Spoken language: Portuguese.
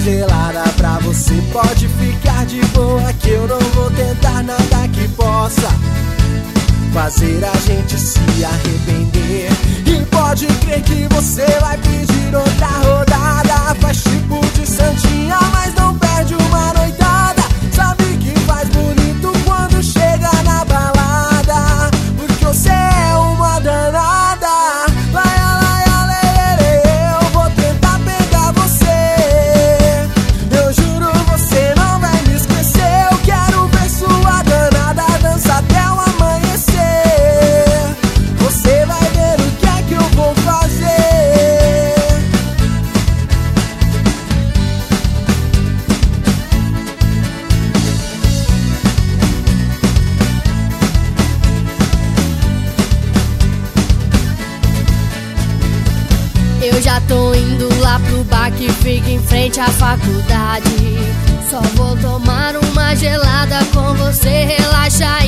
gelada pra você. Pode ficar de boa que eu não vou tentar nada que possa fazer a gente se arrepender. E pode crer que você vai pedir outra rodada. Faz tipo de santinha, mas não perde uma noitada. Sabe que faz bonito quando chega na balada, porque você é uma danada. Laia, laia, lelele, eu vou tentar pegar você. Eu juro, você não vai me esquecer. Eu quero ver sua danada dançar até o amanhecer. Você vai ver o que é que eu vou fazer. Eu já tô indo lá pro bar que fica em frente à faculdade. Só vou tomar uma gelada com você, relaxa aí.